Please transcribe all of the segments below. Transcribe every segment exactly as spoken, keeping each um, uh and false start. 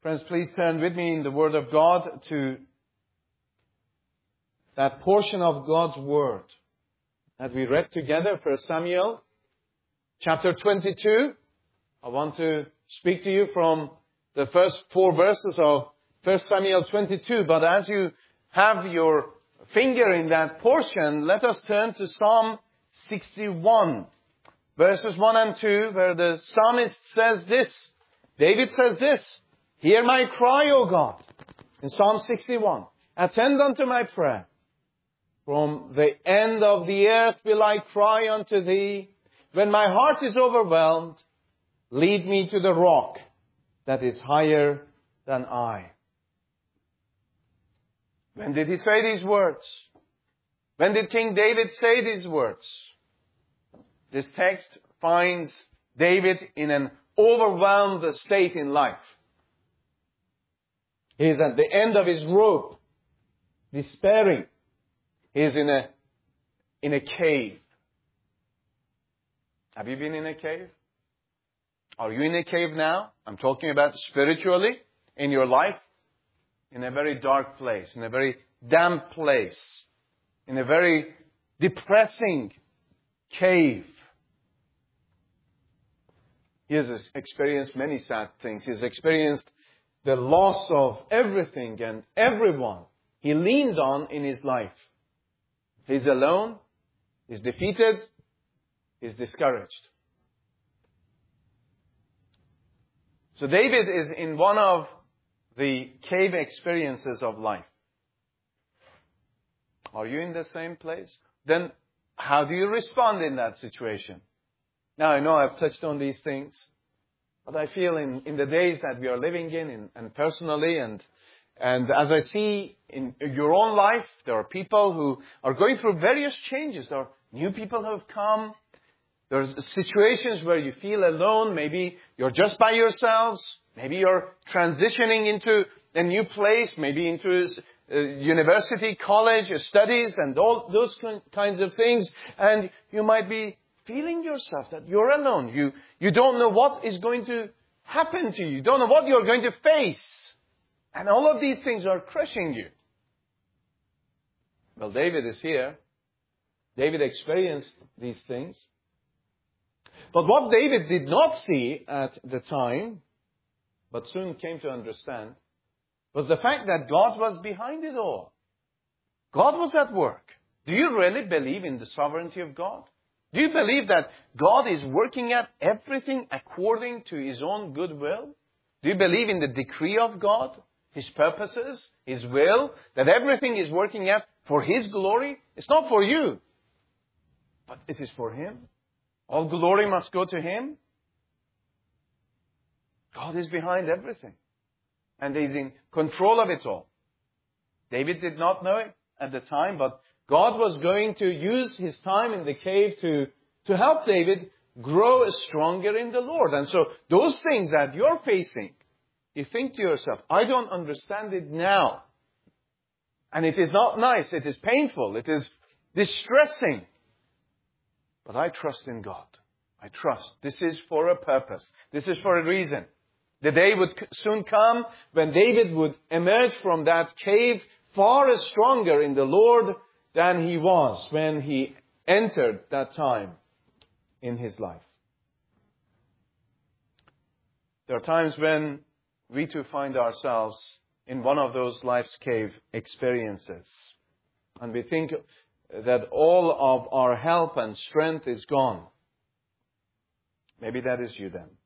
Friends, please turn with me in the Word of God to that portion of God's Word that we read together, First Samuel chapter twenty-two. I want to speak to you from the first four verses of First Samuel twenty-two. But as you have your finger in that portion, let us turn to Psalm sixty-one, verses one and two, where the psalmist says this. David says this: "Hear my cry, O God," in Psalm sixty-one. "Attend unto my prayer. From the end of the earth will I cry unto thee. When my heart is overwhelmed, lead me to the rock that is higher than I." When did he say these words? When did King David say these words? This text finds David in an overwhelmed state in life. He is at the end of his rope, despairing. He is in a, in a cave. Have you been in a cave? Are you in a cave now? I'm talking about spiritually in your life. In a very dark place, in a very damp place, in a very depressing cave. He has experienced many sad things. He has experienced the loss of everything and everyone he leaned on in his life. He's alone. He's defeated. He's discouraged. So David is in one of the cave experiences of life. Are you in the same place? Then how do you respond in that situation? Now, I know I've touched on these things, but I feel in, in the days that we are living in, in and personally, and and as I see in your own life, there are people who are going through various changes. There are new people who have come. There's situations where you feel alone. Maybe you're just by yourselves. Maybe you're transitioning into a new place, maybe into a university, college, studies, and all those kinds of things. And you might be feeling yourself that you're alone. You, you don't know what is going to happen to you. You don't know what you're going to face. And all of these things are crushing you. Well, David is here. David experienced these things. But what David did not see at the time, but soon came to understand, was the fact that God was behind it all. God was at work. Do you really believe in the sovereignty of God? Do you believe that God is working at everything according to His own good will? Do you believe in the decree of God, His purposes, His will, that everything is working out for His glory? It's not for you, but it is for Him. All glory must go to Him. God is behind everything. And He's in control of it all. David did not know it at the time, but God was going to use his time in the cave to, to help David grow stronger in the Lord. And so those things that you're facing, you think to yourself, I don't understand it now. And it is not nice. It is painful. It is distressing. But I trust in God. I trust. This is for a purpose. This is for a reason. The day would soon come when David would emerge from that cave far stronger in the Lord than he was when he entered that time in his life. There are times when we too find ourselves in one of those life's cave experiences. And we think that all of our help and strength is gone. Maybe that is you then.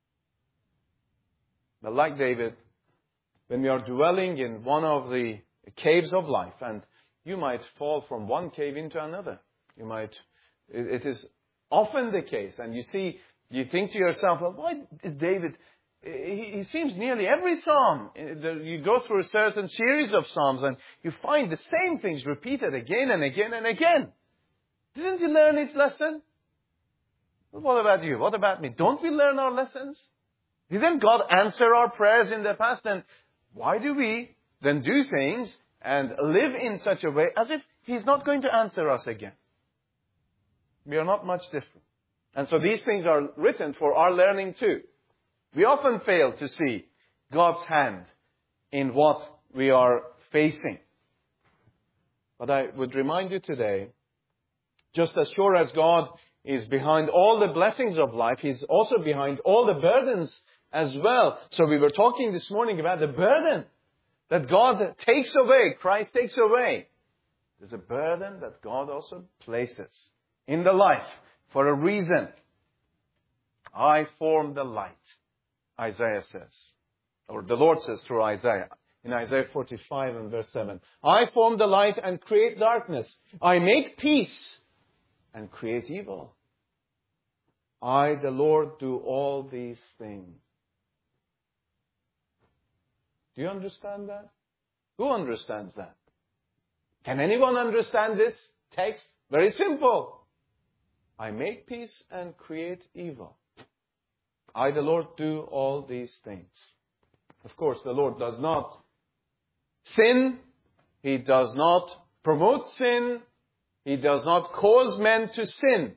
But like David, when we are dwelling in one of the caves of life, and you might fall from one cave into another. You might, it is often the case. And you see, you think to yourself, well, why is David, he, he seems nearly every psalm. You go through a certain series of psalms and you find the same things repeated again and again and again. Didn't he learn his lesson? Well, what about you? What about me? Don't we learn our lessons? Didn't God answer our prayers in the past? And why do we then do things and live in such a way as if He's not going to answer us again? We are not much different. And so these things are written for our learning too. We often fail to see God's hand in what we are facing. But I would remind you today, just as sure as God is behind all the blessings of life, He's also behind all the burdens as well. So we were talking this morning about the burden that God takes away, Christ takes away. There's a burden that God also places in the life for a reason. I form the light, Isaiah says. Or the Lord says through Isaiah. In Isaiah forty-five and verse seven. I form the light and create darkness. I make peace and create evil. I, the Lord, do all these things. Do you understand that? Who understands that? Can anyone understand this text? Very simple. I make peace and create evil. I, the Lord, do all these things. Of course, the Lord does not sin. He does not promote sin. He does not cause men to sin.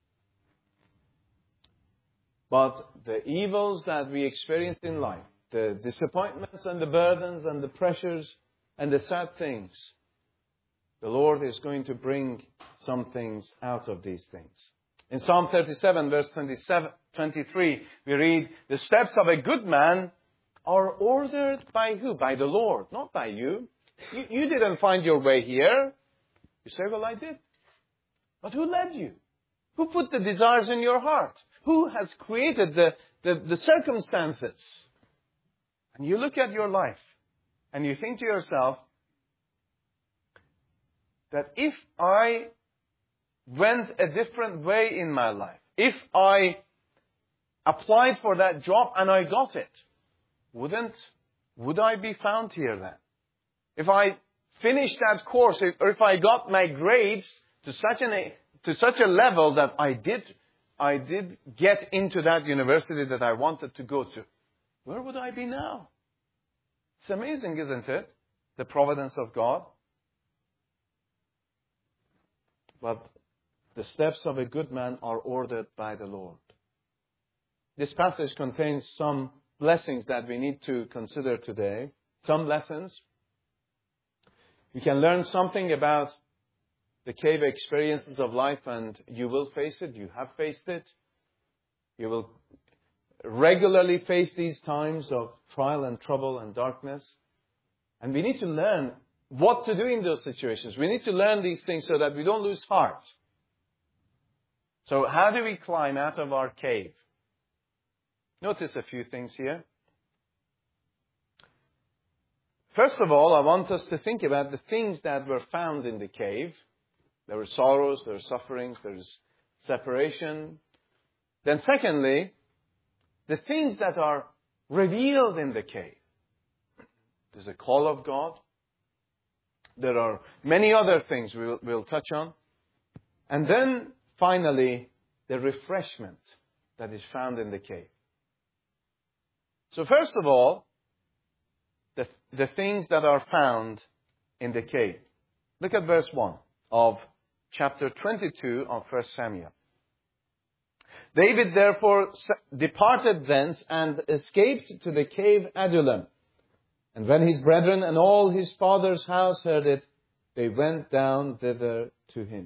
But the evils that we experience in life, the disappointments and the burdens and the pressures and the sad things, the Lord is going to bring some things out of these things. In Psalm thirty-seven, verse twenty-seven, twenty-three, we read, the steps of a good man are ordered by who? By the Lord, not by you. You, you didn't find your way here. You say, well, I did. But who led you? Who put the desires in your heart? Who has created the, the, the circumstances? And you look at your life and you think to yourself that if I went a different way in my life, if I applied for that job and I got it, wouldn't, would I be found here then? If I finished that course, or if I got my grades to such an to such a level that I did I did get into that university that I wanted to go to, where would I be now? It's amazing, isn't it? The providence of God. But the steps of a good man are ordered by the Lord. This passage contains some blessings that we need to consider today. Some lessons. You can learn something about the cave experiences of life, and you will face it. You have faced it. You will regularly face these times of trial and trouble and darkness. And we need to learn what to do in those situations. We need to learn these things so that we don't lose heart. So how do we climb out of our cave? Notice a few things here. First of all, I want us to think about the things that were found in the cave. There were sorrows, there were sufferings, there's separation. Then secondly, the things that are revealed in the cave. There's a call of God. There are many other things we'll, we'll touch on. And then finally, the refreshment that is found in the cave. So first of all, the, the things that are found in the cave. Look at verse one of chapter twenty-two of First Samuel. David therefore departed thence and escaped to the cave Adullam. And when his brethren and all his father's house heard it, they went down thither to him.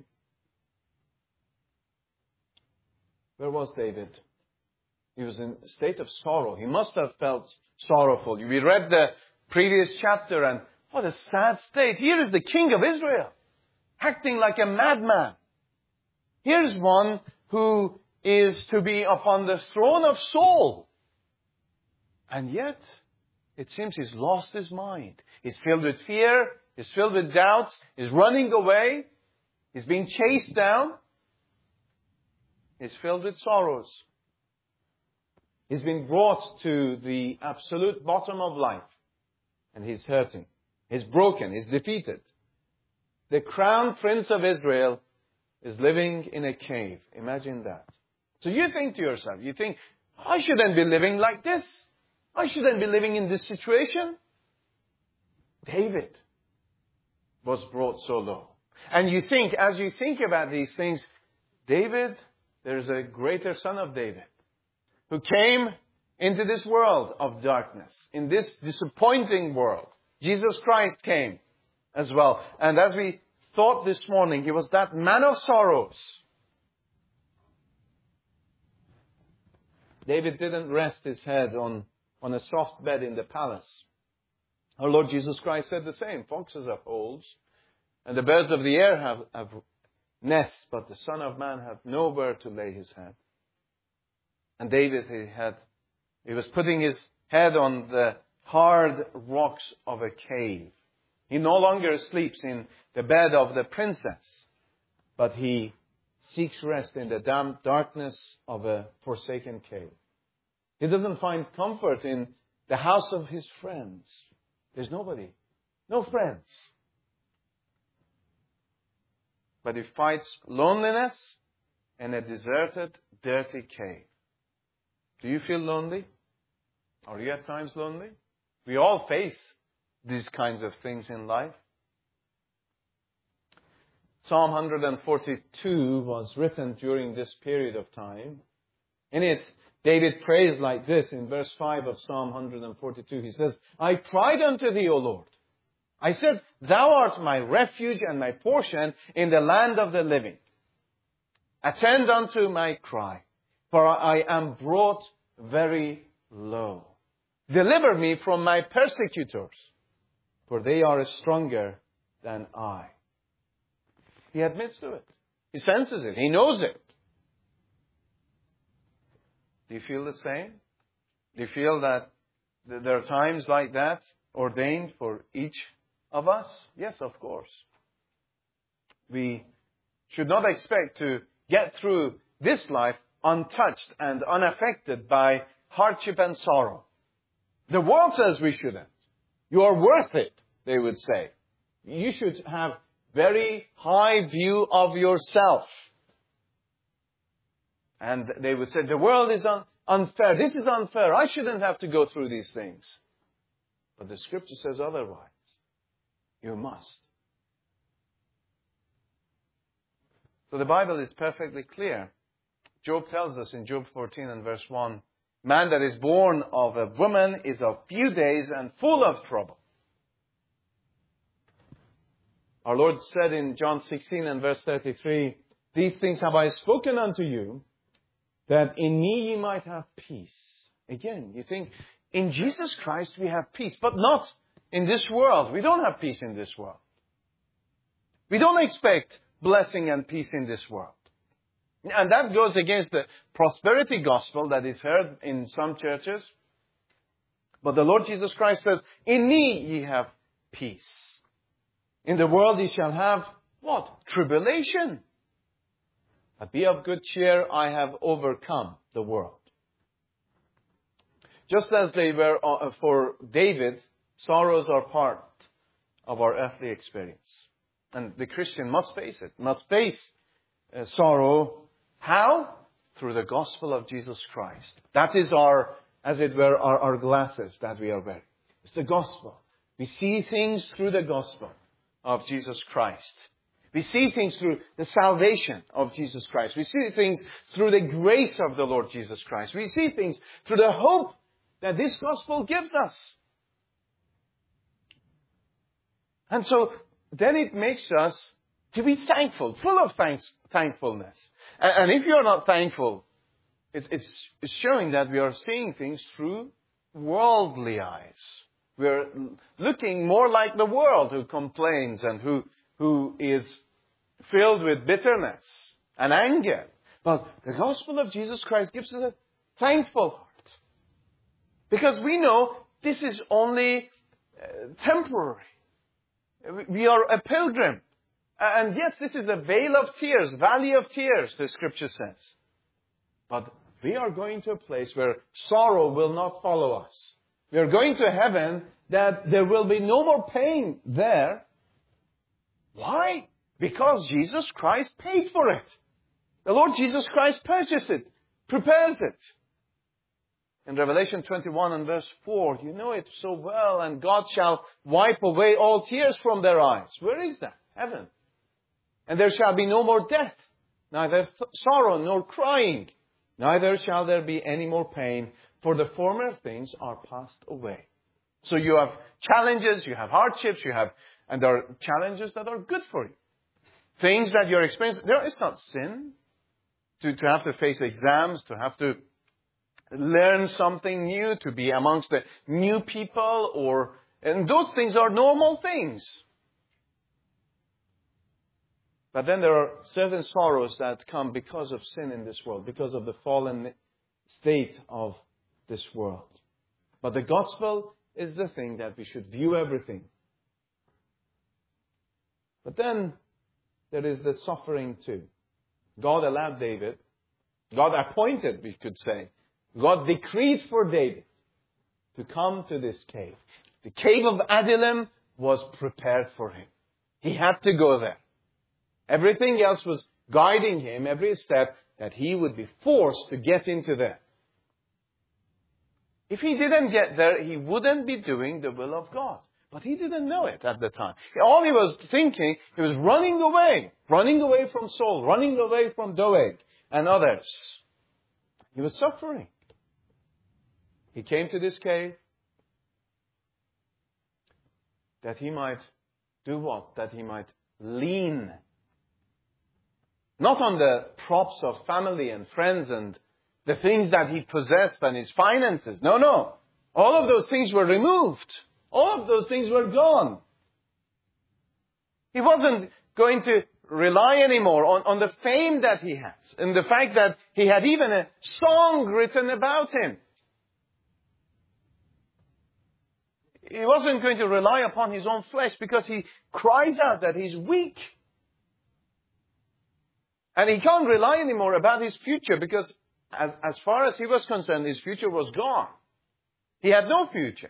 Where was David? He was in a state of sorrow. He must have felt sorrowful. We read the previous chapter, and what a sad state. Here is the king of Israel, acting like a madman. Here's one who is to be upon the throne of Saul. And yet, it seems he's lost his mind. He's filled with fear. He's filled with doubts. He's running away. He's being chased down. He's filled with sorrows. He's been brought to the absolute bottom of life. And he's hurting. He's broken. He's defeated. The crown prince of Israel is living in a cave. Imagine that. So you think to yourself, you think, I shouldn't be living like this. I shouldn't be living in this situation. David was brought so low. And you think, as you think about these things, David, there's a greater son of David who came into this world of darkness, in this disappointing world. Jesus Christ came as well. And as we thought this morning, He was that man of sorrows. David didn't rest his head on, on a soft bed in the palace. Our Lord Jesus Christ said the same. Foxes have holes, and the birds of the air have, have nests, but the Son of Man hath nowhere to lay his head. And David, he had, he was putting his head on the hard rocks of a cave. He no longer sleeps in the bed of the princess, but he seeks rest in the damp darkness of a forsaken cave. He doesn't find comfort in the house of his friends. There's nobody, no friends. But he fights loneliness in a deserted, dirty cave. Do you feel lonely? Are you at times lonely? We all face these kinds of things in life. Psalm one forty-two was written during this period of time. In it, David prays like this in verse five of Psalm one forty-two. He says, I cried unto thee, O Lord. I said, Thou art my refuge and my portion in the land of the living. Attend unto my cry, for I am brought very low. Deliver me from my persecutors, for they are stronger than I. He admits to it. He senses it. He knows it. Do you feel the same? Do you feel that there are times like that ordained for each of us? Yes, of course. We should not expect to get through this life untouched and unaffected by hardship and sorrow. The world says we shouldn't. You are worth it, they would say. You should have very high view of yourself. And they would say, the world is un- unfair. This is unfair. I shouldn't have to go through these things. But the Scripture says otherwise. You must. So the Bible is perfectly clear. Job tells us in Job fourteen and verse one, man that is born of a woman is of few days and full of trouble. Our Lord said in John sixteen and verse thirty-three, these things have I spoken unto you, that in me ye might have peace. Again, you think, in Jesus Christ we have peace, but not in this world. We don't have peace in this world. We don't expect blessing and peace in this world. And that goes against the prosperity gospel that is heard in some churches. But the Lord Jesus Christ says, in me ye have peace. In the world ye shall have, what? Tribulation. But be of good cheer, I have overcome the world. Just as they were uh, for David, sorrows are part of our earthly experience. And the Christian must face it, must face uh, sorrow. How? Through the gospel of Jesus Christ. That is our, as it were, our, our glasses that we are wearing. It's the gospel. We see things through the gospel of Jesus Christ. We see things through the salvation of Jesus Christ. We see things through the grace of the Lord Jesus Christ. We see things through the hope that this gospel gives us. And so then it makes us to be thankful, full of thanks, thankfulness. And if you're not thankful, it's, it's, it's showing that we are seeing things through worldly eyes. We're looking more like the world who complains and who, who is filled with bitterness and anger. But the gospel of Jesus Christ gives us a thankful heart. Because we know this is only uh, temporary. We are a pilgrim. And yes, this is a vale of tears, valley of tears, the Scripture says. But we are going to a place where sorrow will not follow us. We are going to heaven that there will be no more pain there. Why? Because Jesus Christ paid for it. The Lord Jesus Christ purchased it, prepares it. In Revelation twenty-one and verse four, you know it so well, and God shall wipe away all tears from their eyes. Where is that? Heaven. And there shall be no more death, neither th- sorrow nor crying, neither shall there be any more pain, For the former things are passed away. So you have challenges, you have hardships, you have, and there are challenges that are good for you. Things that you're experiencing. There is not sin to, to have to face exams, to have to learn something new, to be amongst the new people, or, and those things are normal things. But then there are certain sorrows that come because of sin in this world, because of the fallen state of this world. But the gospel is the thing that we should view everything. But then there is the suffering too. God allowed David, God appointed, we could say, God decreed for David to come to this cave. The cave of Adullam was prepared for him. He had to go there. Everything else was guiding him every step that he would be forced to get into there. If he didn't get there, he wouldn't be doing the will of God. But he didn't know it at the time. All he was thinking, he was running away. Running away from Saul, running away from Doeg and others. He was suffering. He came to this cave that he might do what? That he might lean. Not on the props of family and friends and the things that he possessed and his finances. No, no. All of those things were removed. All of those things were gone. He wasn't going to rely anymore on, on the fame that he has and the fact that he had even a song written about him. He wasn't going to rely upon his own flesh because he cries out that he's weak. And he can't rely anymore about his future because as, as far as he was concerned, his future was gone. He had no future.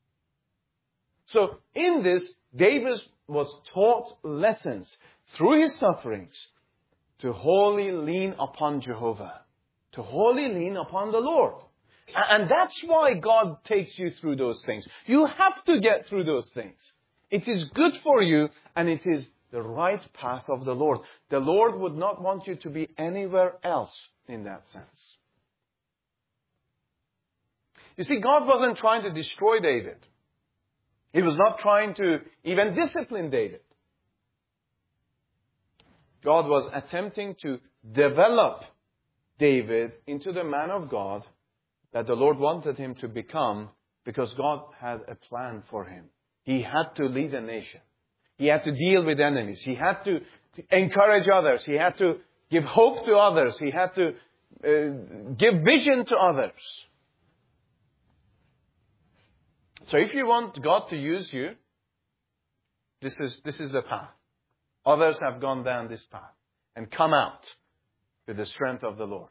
So in this, David was taught lessons through his sufferings to wholly lean upon Jehovah, to wholly lean upon the Lord. And that's why God takes you through those things. You have to get through those things. It is good for you and it is the right path of the Lord. The Lord would not want you to be anywhere else in that sense. You see, God wasn't trying to destroy David. He was not trying to even discipline David. God was attempting to develop David into the man of God that the Lord wanted him to become because God had a plan for him. He had to lead a nation. He had to deal with enemies. He had to encourage others. He had to give hope to others. He had to uh, give vision to others. So if you want God to use you, this is, this is the path. Others have gone down this path and come out with the strength of the Lord.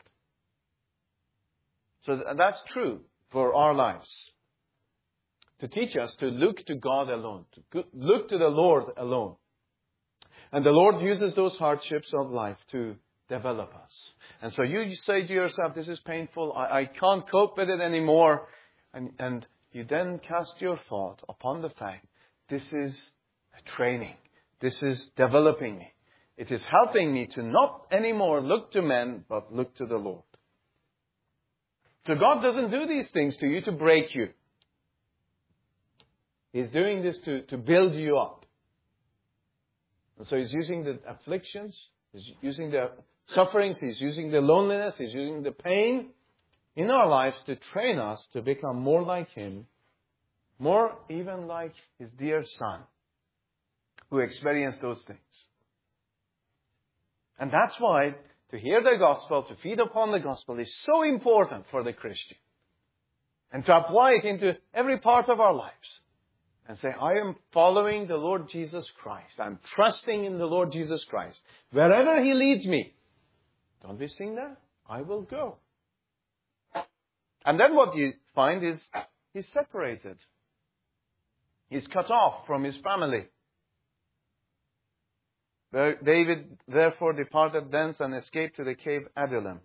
So that's true for our lives. To teach us to look to God alone, to look to the Lord alone. And the Lord uses those hardships of life to develop us. And so you say to yourself, this is painful, I, I can't cope with it anymore. And, and you then cast your thought upon the fact, this is a training. This is developing me. It is helping me to not anymore look to men, but look to the Lord. So God doesn't do these things to you to break you. He's doing this to, to build you up. And so He's using the afflictions, He's using the sufferings, He's using the loneliness, He's using the pain in our lives to train us to become more like Him, more even like His dear Son, who experienced those things. And that's why to hear the gospel, to feed upon the gospel is so important for the Christian. And to apply it into every part of our lives. And say, I am following the Lord Jesus Christ. I'm trusting in the Lord Jesus Christ. Wherever He leads me. Don't we sing that? I will go. And then what you find is he's separated. He's cut off from his family. David therefore departed thence and escaped to the cave Adullam.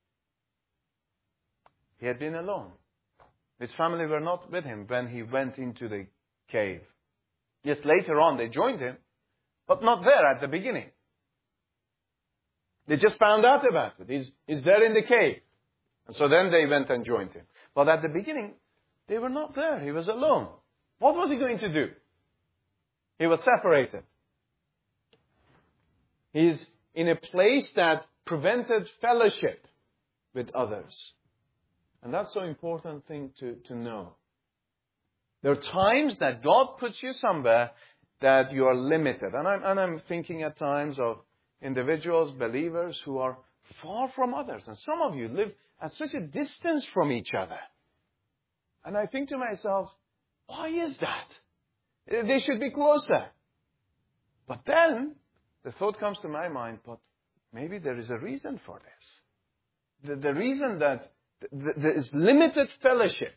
He had been alone. His family were not with him when he went into the cave. Yes, later on they joined him, but not there at the beginning. They just found out about it. He's, he's there in the cave. And so then they went and joined him. But at the beginning, they were not there. He was alone. What was he going to do? He was separated. He's in a place that prevented fellowship with others. And that's an important thing to, to know. There are times that God puts you somewhere that you are limited. And I'm, and I'm thinking at times of individuals, believers, who are far from others. And some of you live at such a distance from each other. And I think to myself, why is that? They should be closer. But then, the thought comes to my mind, but maybe there is a reason for this. The, the reason that th- there is limited fellowship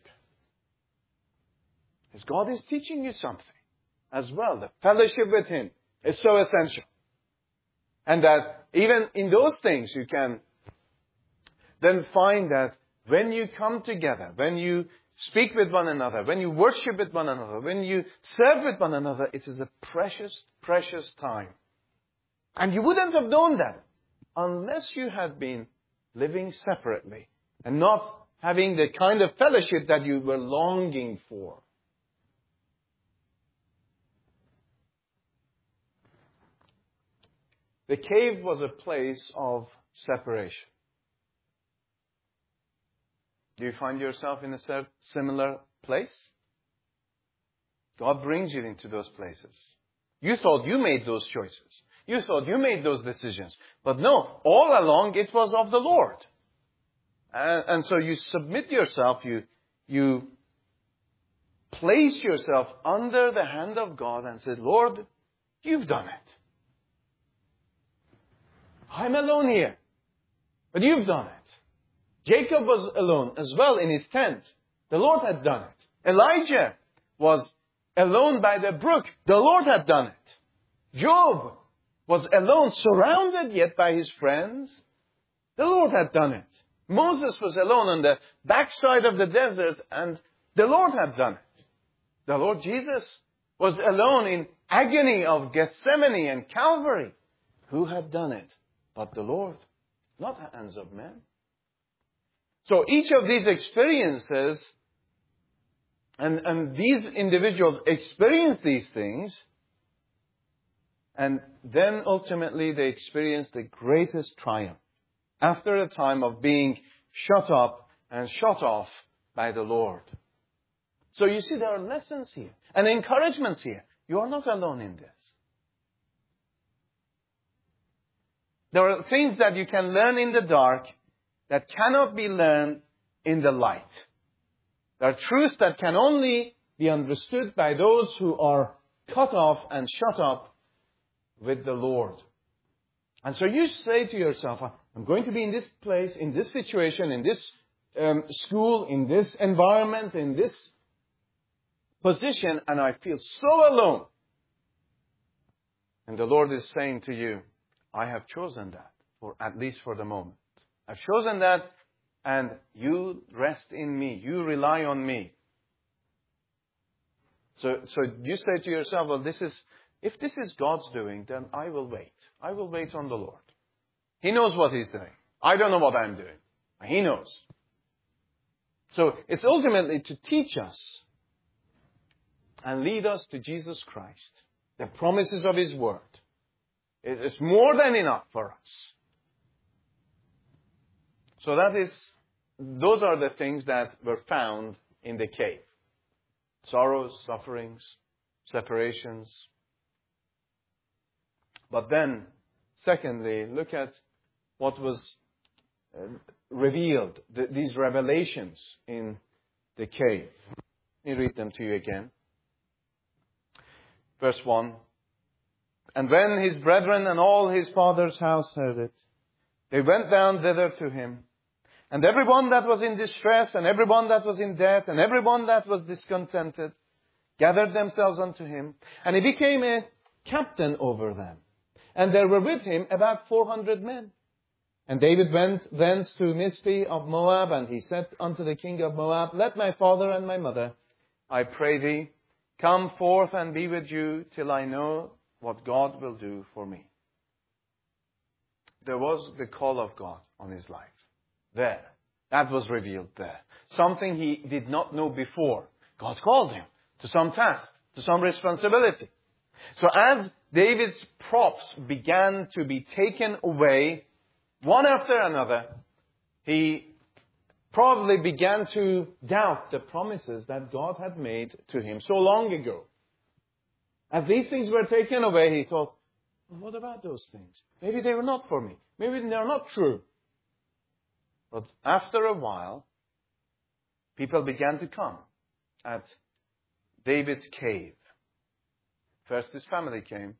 is God is teaching you something as well. The fellowship with Him is so essential. And that even in those things you can then find that when you come together, when you speak with one another, when you worship with one another, when you serve with one another, it is a precious, precious time. And you wouldn't have known that unless you had been living separately and not having the kind of fellowship that you were longing for. The cave was a place of separation. Do you find yourself in a similar place? God brings you into those places. You thought you made those choices. You thought you made those decisions. But no, all along it was of the Lord. And, and so you submit yourself, you, you place yourself under the hand of God and say, Lord, you've done it. I'm alone here. But you've done it. Jacob was alone as well in his tent. The Lord had done it. Elijah was alone by the brook. The Lord had done it. Job was alone, surrounded yet by his friends. The Lord had done it. Moses was alone on the backside of the desert, and the Lord had done it. The Lord Jesus was alone in agony of Gethsemane and Calvary. Who had done it? But the Lord, not the hands of men. So each of these experiences, and, and these individuals experience these things, and then ultimately they experience the greatest triumph after a time of being shut up and shut off by the Lord. So you see, there are lessons here and encouragements here. You are not alone in this. There are things that you can learn in the dark that cannot be learned in the light. There are truths that can only be understood by those who are cut off and shut up with the Lord. And so you say to yourself, I'm going to be in this place, in this situation, in this um, school, in this environment, in this position, and I feel so alone. And the Lord is saying to you, I have chosen that, for at least for the moment. I've chosen that, and you rest in me. You rely on me. So, so you say to yourself, well, this is, if this is God's doing, then I will wait. I will wait on the Lord. He knows what He's doing. I don't know what I'm doing. He knows. So it's ultimately to teach us and lead us to Jesus Christ. The promises of His Word. It is more than enough for us. So that is, those are the things that were found in the cave. Sorrows, sufferings, separations. But then, secondly, look at what was uh, revealed, th- these revelations in the cave. Let me read them to you again. Verse one. And when his brethren and all his father's house heard it, they went down thither to him. And everyone that was in distress, and everyone that was in debt, and everyone that was discontented, gathered themselves unto him. And he became a captain over them. And there were with him about four hundred men. And David went thence to Mizpeh of Moab, and he said unto the king of Moab, Let my father and my mother, I pray thee, come forth and be with you, till I know what God will do for me. There was the call of God on his life. There. That was revealed there. Something he did not know before. God called him to some task, to some responsibility. So as David's props began to be taken away, one after another, he probably began to doubt the promises that God had made to him so long ago. As these things were taken away, he thought, well, what about those things? Maybe they were not for me. Maybe they are not true. But after a while, people began to come at David's cave. First his family came.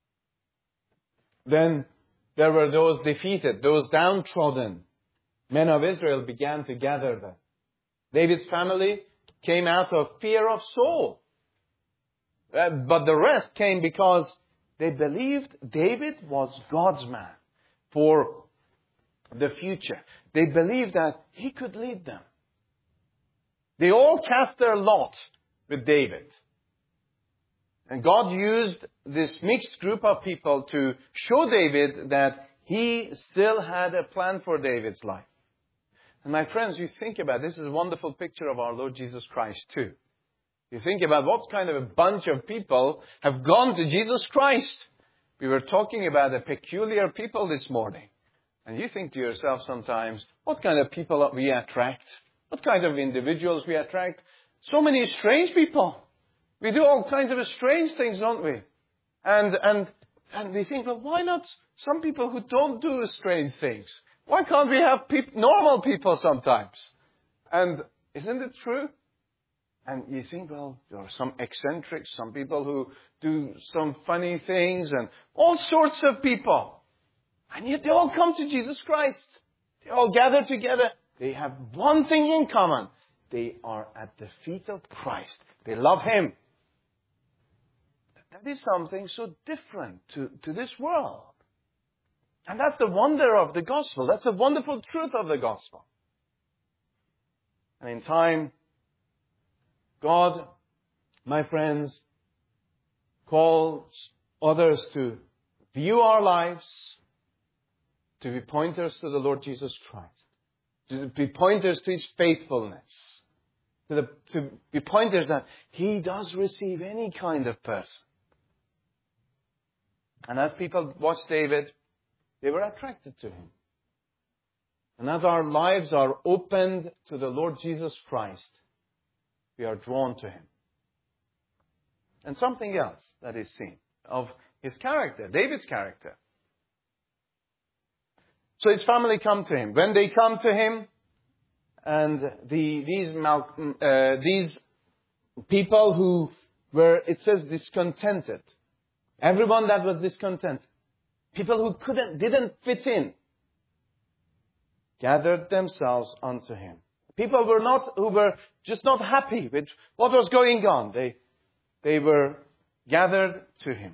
Then there were those defeated, those downtrodden men of Israel began to gather there. David's family came out of fear of Saul. Uh, but the rest came because they believed David was God's man for the future. They believed that he could lead them. They all cast their lot with David. And God used this mixed group of people to show David that he still had a plan for David's life. And my friends, you think about it, this is a wonderful picture of our Lord Jesus Christ too. You think about what kind of a bunch of people have gone to Jesus Christ. We were talking about a peculiar people this morning. And you think to yourself sometimes, what kind of people we attract? What kind of individuals we attract? So many strange people. We do all kinds of strange things, don't we? And, and, and we think, well, why not some people who don't do strange things? Why can't we have peop- normal people sometimes? And isn't it true? And you think, well, there are some eccentrics, some people who do some funny things, and all sorts of people. And yet they all come to Jesus Christ. They all gather together. They have one thing in common. They are at the feet of Christ. They love Him. That is something so different to, to this world. And that's the wonder of the gospel. That's the wonderful truth of the gospel. And in time, God, my friends, calls others to view our lives, to be pointers to the Lord Jesus Christ, to be pointers to His faithfulness, to, the, to be pointers that He does receive any kind of person. And as people watched David, they were attracted to him. And as our lives are opened to the Lord Jesus Christ, we are drawn to Him. And something else that is seen of his character, David's character. So his family come to him. When they come to him, and the, these, uh, these people who were, it says, discontented. Everyone that was discontented. People who couldn't, didn't fit in, gathered themselves unto him. People were not, who were just not happy with what was going on. They, they were gathered to him.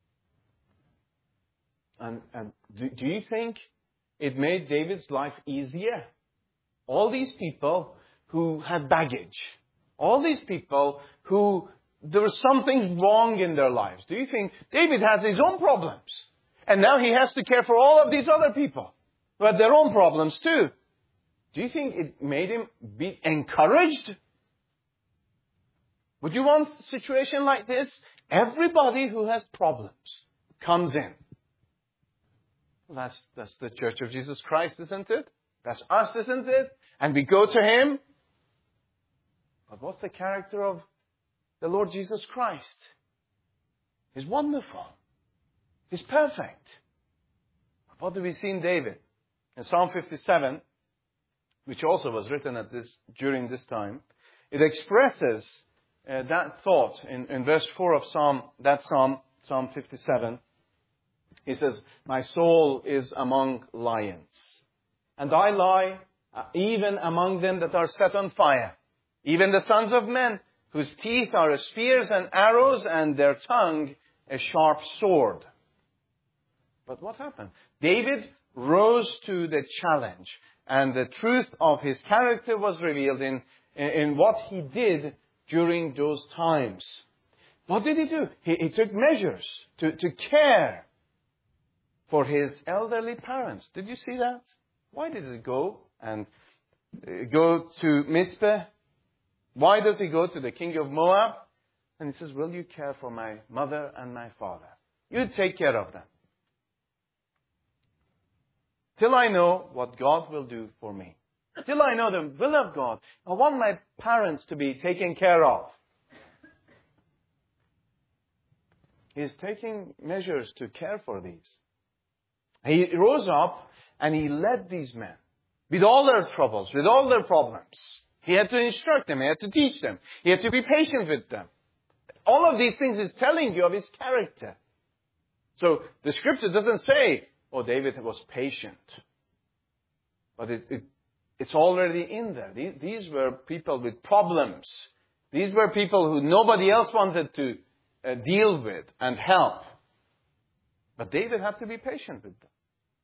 And, and do, do you think it made David's life easier? All these people who had baggage. All these people who, there was something wrong in their lives. Do you think David has his own problems? And now he has to care for all of these other people who had their own problems too. Do you think it made him be encouraged? Would you want a situation like this? Everybody who has problems comes in. Well, that's, that's the Church of Jesus Christ, isn't it? That's us, isn't it? And we go to Him. But what's the character of the Lord Jesus Christ? He's wonderful. He's perfect. What do we see in David? In Psalm fifty-seven, which also was written at this during this time, it expresses uh, that thought in, in verse four of Psalm that Psalm Psalm fifty-seven. He says, "My soul is among lions, and I lie uh, even among them that are set on fire, even the sons of men, whose teeth are spears and arrows, and their tongue a sharp sword." But what happened? David rose to the challenge, and the truth of his character was revealed in, in what he did during those times. What did he do? He, he took measures to, to care for his elderly parents. Did you see that? Why did he go and go to Mizpeh. Why does he go to the king of Moab? And he says, will you care for my mother and my father? You take care of them. Till I know what God will do for me. Till I know the will of God. I want my parents to be taken care of. He's taking measures to care for these. He rose up and he led these men with all their troubles, with all their problems. He had to instruct them. He had to teach them. He had to be patient with them. All of these things is telling you of his character. So the scripture doesn't say, oh, David was patient. But it, it, it's already in there. These, these were people with problems. These were people who nobody else wanted to uh, deal with and help. But David had to be patient with them.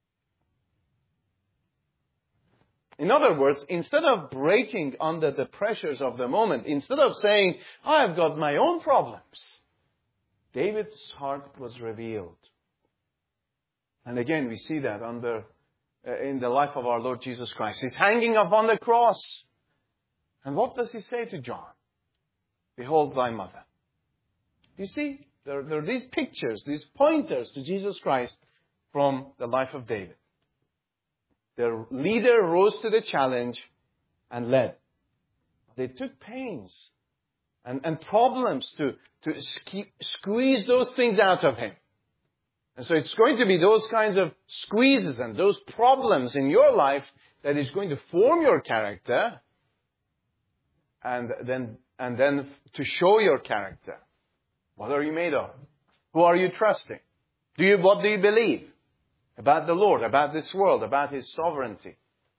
In other words, instead of breaking under the pressures of the moment, instead of saying, I've got my own problems, David's heart was revealed. And again, we see that under uh, in the life of our Lord Jesus Christ. He's hanging upon the cross. And what does he say to John? Behold thy mother. You see, there, there are these pictures, these pointers to Jesus Christ from the life of David. The leader rose to the challenge and led. They took pains and, and problems to, to ske- squeeze those things out of him. And so it's going to be those kinds of squeezes and those problems in your life that is going to form your character and then, and then to show your character. What are you made of? Who are you trusting? Do you, what do you believe? About the Lord, about this world, about His sovereignty.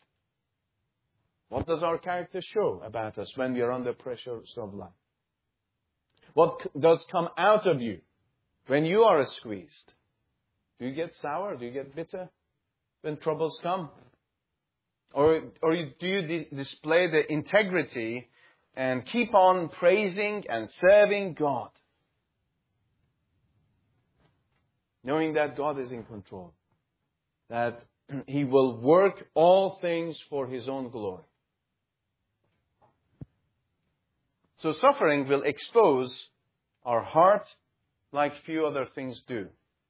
What does our character show about us when we are under pressures of life? What does come out of you when you are squeezed? Do you get sour? Do you get bitter when troubles come? Or, or do you di- display the integrity and keep on praising and serving God? Knowing that God is in control. That He will work all things for His own glory. So suffering will expose our heart like few other things do.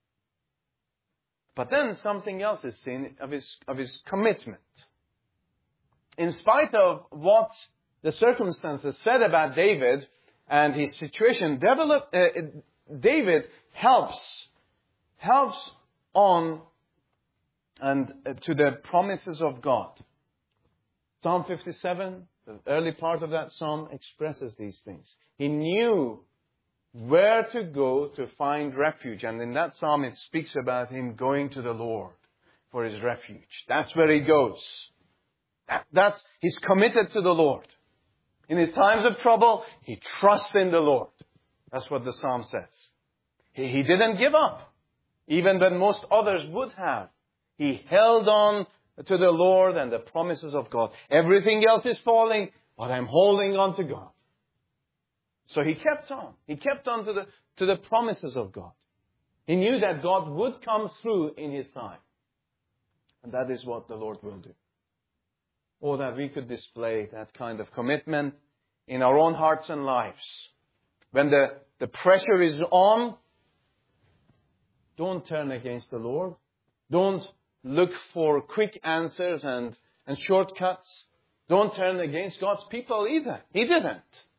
But then something else is seen of his, of his commitment. In spite of what the circumstances said about David and his situation, develop, uh, David helps, helps on and to the promises of God. Psalm fifty-seven, the early part of that psalm, expresses these things. He knew where to go to find refuge. And in that psalm it speaks about him going to the Lord for his refuge. That's where he goes. That, that's, he's committed to the Lord. In his times of trouble, he trusts in the Lord. That's what the psalm says. He, he didn't give up, even when most others would have. He held on to the Lord and the promises of God. Everything else is falling, but I'm holding on to God. So he kept on. He kept on to the, to the promises of God. He knew that God would come through in His time. And that is what the Lord will do. Or that we could display that kind of commitment in our own hearts and lives. When the, the pressure is on, don't turn against the Lord. Don't look for quick answers and, and shortcuts. Don't turn against God's people either. He didn't.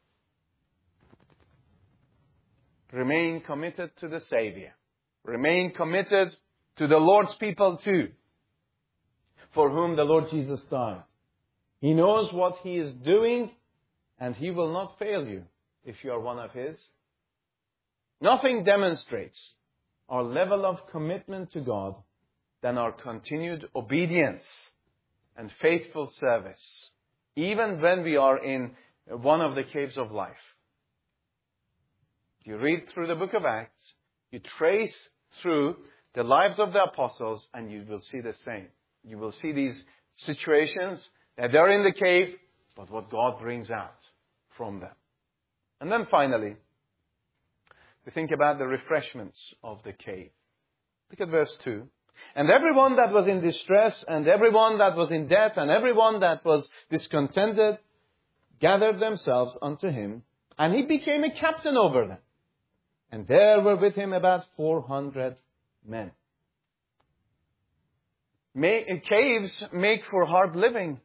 Remain committed to the Savior. Remain committed to the Lord's people too, for whom the Lord Jesus died. He knows what He is doing, and He will not fail you if you are one of His. Nothing demonstrates our level of commitment to God than our continued obedience and faithful service, even when we are in one of the caves of life. You read through the book of Acts, you trace through the lives of the apostles, and you will see the same. You will see these situations that they're in the cave, but what God brings out from them. And then finally, we think about the refreshments of the cave. Look at verse two. And everyone that was in distress, and everyone that was in debt, and everyone that was discontented, gathered themselves unto him, and he became a captain over them. And there were with him about four hundred men. May, caves make for hard living,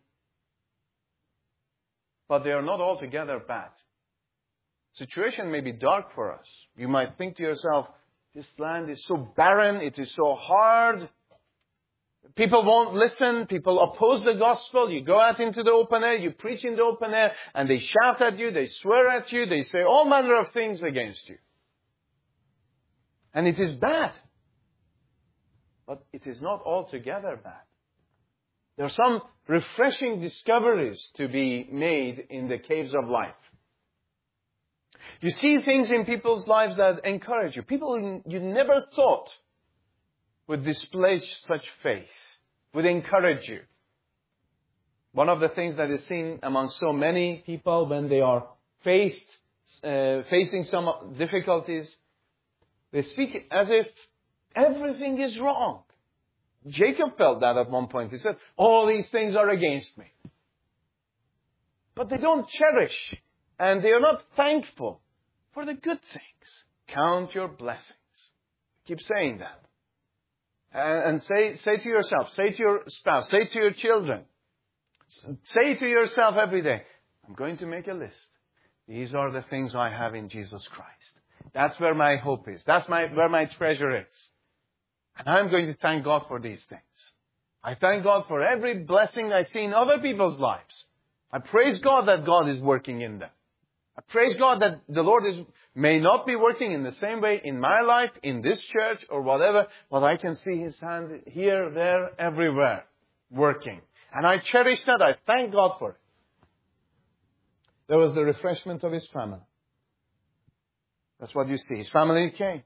but they are not altogether bad. Situation may be dark for us. You might think to yourself, this land is so barren, it is so hard. People won't listen, people oppose the gospel. You go out into the open air, you preach in the open air, and they shout at you, they swear at you, they say all manner of things against you. And it is bad. But it is not altogether bad. There are some refreshing discoveries to be made in the caves of life. You see things in people's lives that encourage you. People you never thought would display such faith, would encourage you. One of the things that is seen among so many people when they are faced, uh, facing some difficulties, they speak as if everything is wrong. Jacob felt that at one point. He said, all these things are against me. But they don't cherish and they are not thankful for the good things. Count your blessings. Keep saying that. And, and say, say to yourself, say to your spouse, say to your children, say to yourself every day, I'm going to make a list. These are the things I have in Jesus Christ. That's where my hope is. That's my, where my treasure is. And I'm going to thank God for these things. I thank God for every blessing I see in other people's lives. I praise God that God is working in them. I praise God that the Lord is, may not be working in the same way in my life, in this church or whatever, but I can see His hand here, there, everywhere working. And I cherish that. I thank God for it. There was the refreshment of His family. That's what you see. His family came.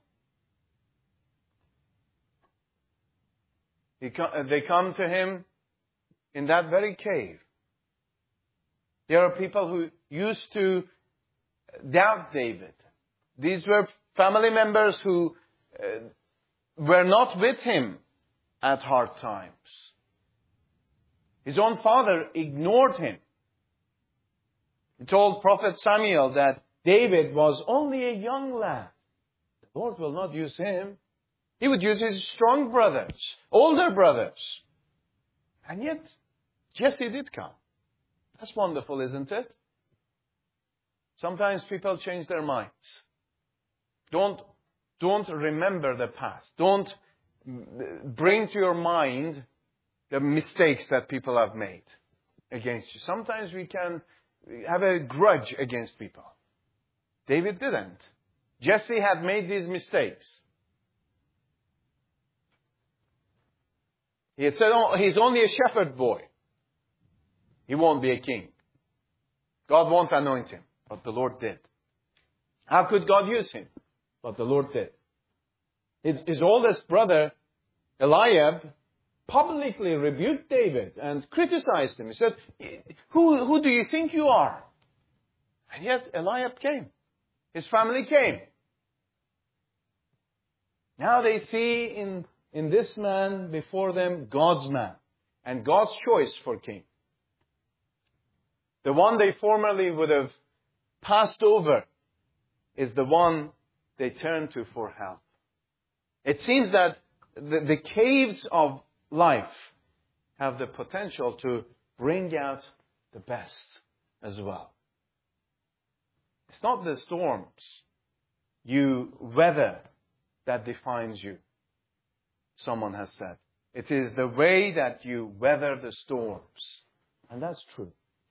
He, they come to Him in that very cave. There are people who used to doubt David. These were family members who uh, were not with him at hard times. His own father ignored him. He told Prophet Samuel that David was only a young lad. The Lord will not use him. He would use his strong brothers, older brothers. And yet, Jesse did come. That's wonderful, isn't it? Sometimes people change their minds. Don't, don't remember the past. Don't bring to your mind the mistakes that people have made against you. Sometimes we can have a grudge against people. David didn't. Jesse had made these mistakes. He had said, oh, he's only a shepherd boy. He won't be a king. God won't anoint him. But the Lord did. How could God use him? But the Lord did. His, his oldest brother, Eliab, publicly rebuked David and criticized him. He said, who, who do you think you are? And yet Eliab came. His family came. Now they see in, in this man before them God's man and God's choice for king. The one they formerly would have passed over is the one they turn to for help. It seems that the, the caves of life have the potential to bring out the best as well. It's not the storms you weather that defines you, someone has said. It is the way that you weather the storms. And that's true.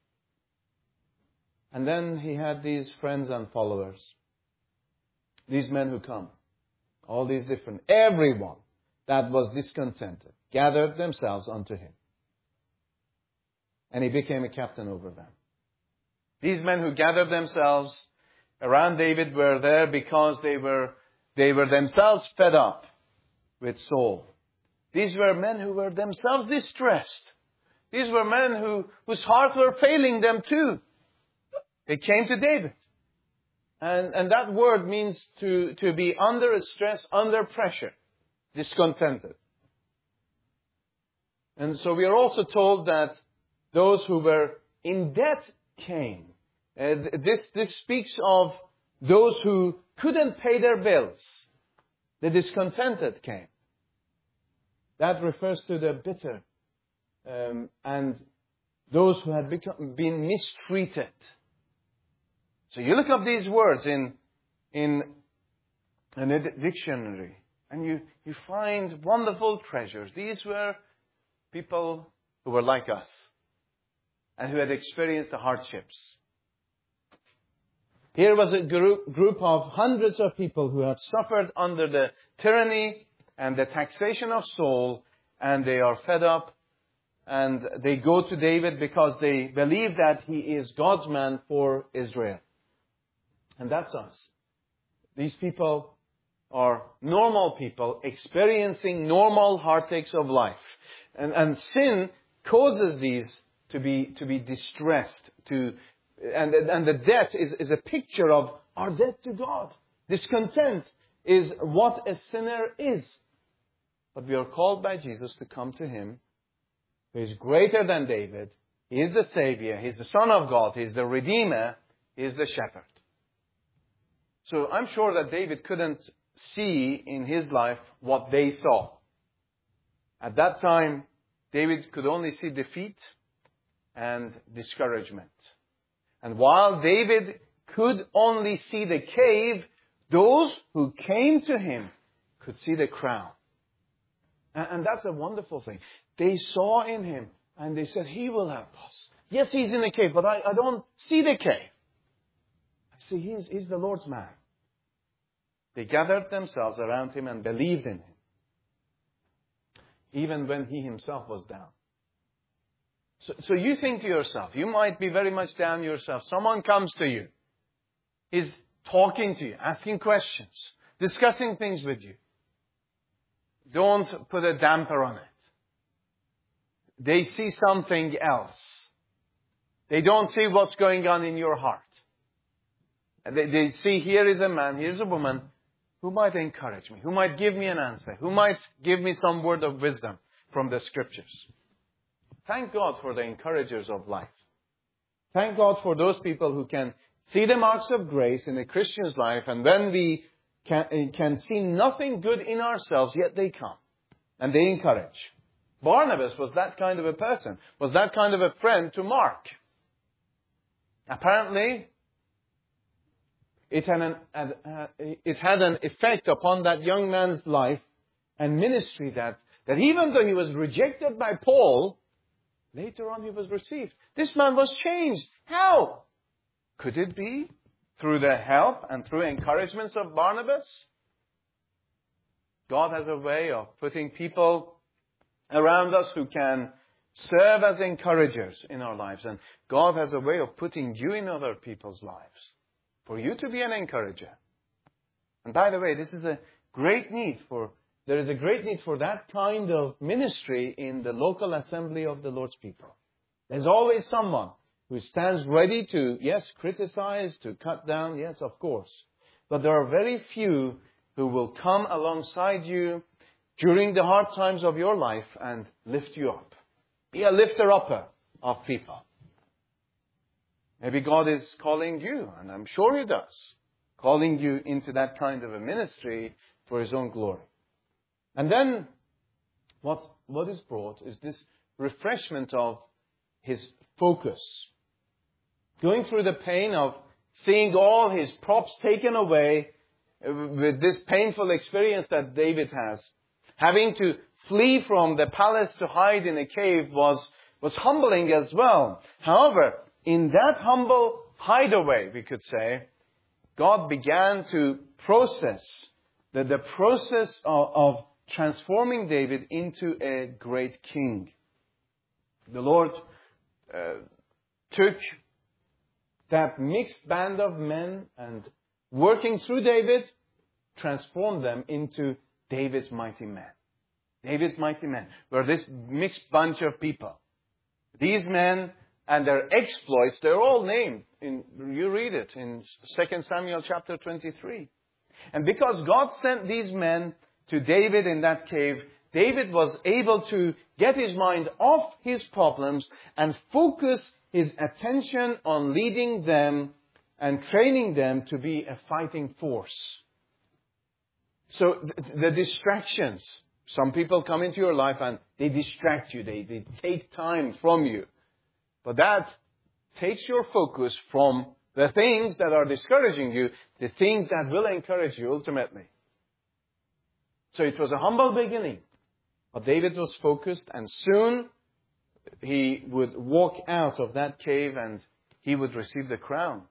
And then he had these friends and followers. These men who come. All these different, everyone that was discontented gathered themselves unto him. And he became a captain over them. These men who gathered themselves around David were there because they were, they were themselves fed up with Saul. These were men who were themselves distressed. These were men who, whose hearts were failing them too. They came to David. And, and that word means to, to be under stress, under pressure, discontented. And so we are also told that those who were in debt came. Uh, this, this speaks of those who couldn't pay their bills. The discontented came. That refers to the bitter um, and those who had become, been mistreated. So you look up these words in in an dictionary, and you, you find wonderful treasures. These were people who were like us and who had experienced the hardships. Here was a group, group of hundreds of people who had suffered under the tyranny and the taxation of Saul, and they are fed up, and they go to David because they believe that he is God's man for Israel. And that's us. These people are normal people experiencing normal heartaches of life. And, and sin causes these to be, to be distressed, to And, and the debt is, is a picture of our debt to God. Discontent is what a sinner is. But we are called by Jesus to come to Him, who is greater than David. He is the Savior. He is the Son of God. He is the Redeemer. He is the Shepherd. So I'm sure that David couldn't see in his life what they saw. At that time, David could only see defeat and discouragement. And while David could only see the cave, those who came to him could see the crown. And, and that's a wonderful thing. They saw in him and they said, He will help us. Yes, He's in the cave, but I, I don't see the cave. I see he's, he's the Lord's man. They gathered themselves around Him and believed in Him, even when He Himself was down. So, so you think to yourself, you might be very much down yourself. Someone comes to you. He's talking to you, asking questions, discussing things with you. Don't put a damper on it. They see something else. They don't see what's going on in your heart. And they, they see here is a man, here's a woman who might encourage me, who might give me an answer, who might give me some word of wisdom from the Scriptures. Thank God for the encouragers of life. Thank God for those people who can see the marks of grace in a Christian's life, and when we can, can see nothing good in ourselves, yet they come and they encourage. Barnabas was that kind of a person, was that kind of a friend to Mark. Apparently, it had an, uh, it had an effect upon that young man's life and ministry that, that even though he was rejected by Paul, later on he was received. This man was changed. How? Could it be through the help and through encouragements of Barnabas? God has a way of putting people around us who can serve as encouragers in our lives. And God has a way of putting you in other people's lives for you to be an encourager. And by the way, this is a great need for There is a great need for that kind of ministry in the local assembly of the Lord's people. There's always someone who stands ready to, yes, criticize, to cut down, yes, of course. But there are very few who will come alongside you during the hard times of your life and lift you up. Be a lifter-upper of people. Maybe God is calling you, and I'm sure He does, calling you into that kind of a ministry for His own glory. And then, what, what is brought is this refreshment of his focus. Going through the pain of seeing all his props taken away with this painful experience that David has. Having to flee from the palace to hide in a cave was, was humbling as well. However, in that humble hideaway, we could say, God began to process the, the process of, of transforming David into a great king. The Lord uh, took that mixed band of men and working through David, transformed them into David's mighty men. David's mighty men were this mixed bunch of people. These men and their exploits, they're all named. In, you read it in Second Samuel chapter twenty-three. And because God sent these men to David in that cave, David was able to get his mind off his problems and focus his attention on leading them and training them to be a fighting force. So the distractions, some people come into your life and they distract you, they, they take time from you. But that takes your focus from the things that are discouraging you, the things that will encourage you ultimately. So it was a humble beginning. But David was focused, and soon he would walk out of that cave and he would receive the crown.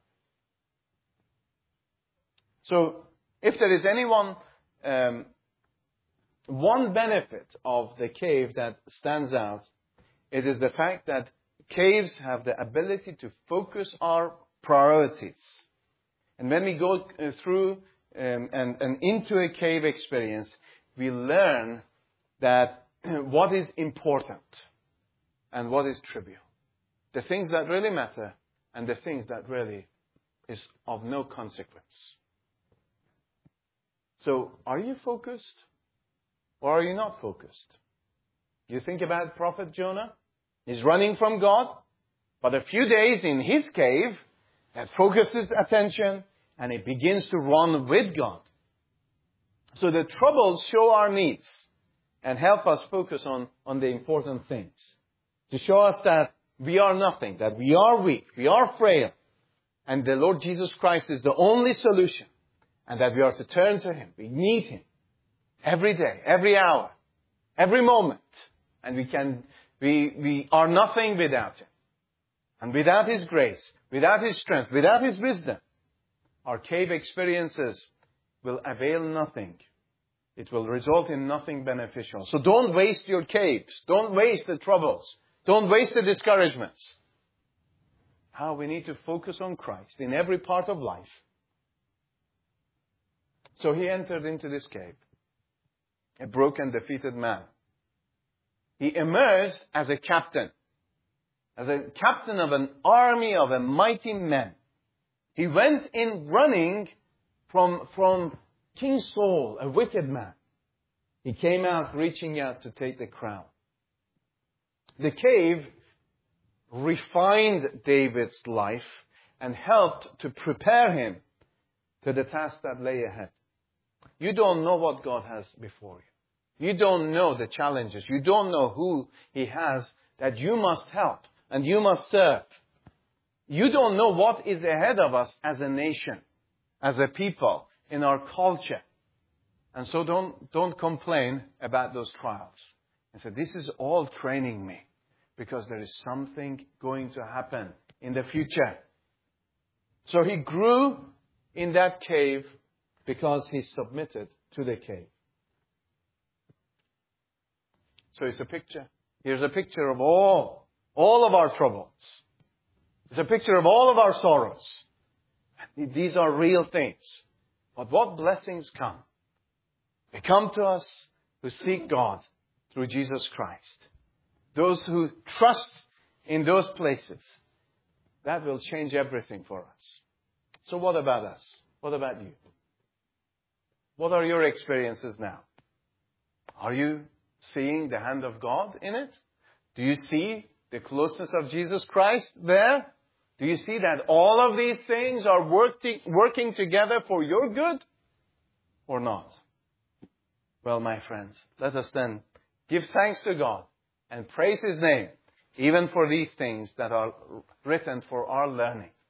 So if there is anyone, um, one benefit of the cave that stands out, it is the fact that caves have the ability to focus our priorities. And when we go through um, and, and into a cave experience, we learn that what is important and what is trivial. The things that really matter and the things that really is of no consequence. So, are you focused or are you not focused? You think about Prophet Jonah? He's running from God, but a few days in his cave, that focused his attention and he begins to run with God. So the troubles show our needs and help us focus on, on the important things. To show us that we are nothing, that we are weak, we are frail, and the Lord Jesus Christ is the only solution, and that we are to turn to Him. We need Him every day, every hour, every moment, and we can, we, we are nothing without Him. And without His grace, without His strength, without His wisdom, our cave experiences will avail nothing. It will result in nothing beneficial. So don't waste your caves. Don't waste the troubles. Don't waste the discouragements. How we need to focus on Christ in every part of life. So he entered into this cave, a broken, defeated man. He emerged as a captain, as a captain of an army of a mighty men. He went in running from, from King Saul, a wicked man. He came out reaching out to take the crown. The cave refined David's life and helped to prepare him to the task that lay ahead. You don't know what God has before you. You don't know the challenges. You don't know who He has that you must help and you must serve. You don't know what is ahead of us as a nation, as a people, in our culture. And so don't, don't complain about those trials. And say, this is all training me because there is something going to happen in the future. So he grew in that cave because he submitted to the cave. So it's a picture. Here's a picture of all, all of our troubles. It's a picture of all of our sorrows. These are real things. But what blessings come? They come to us who seek God through Jesus Christ. Those who trust in those places. That will change everything for us. So what about us? What about you? What are your experiences now? Are you seeing the hand of God in it? Do you see the closeness of Jesus Christ there? Do you see that all of these things are working, working together for your good or not? Well, my friends, let us then give thanks to God and praise His name, even for these things that are written for our learning.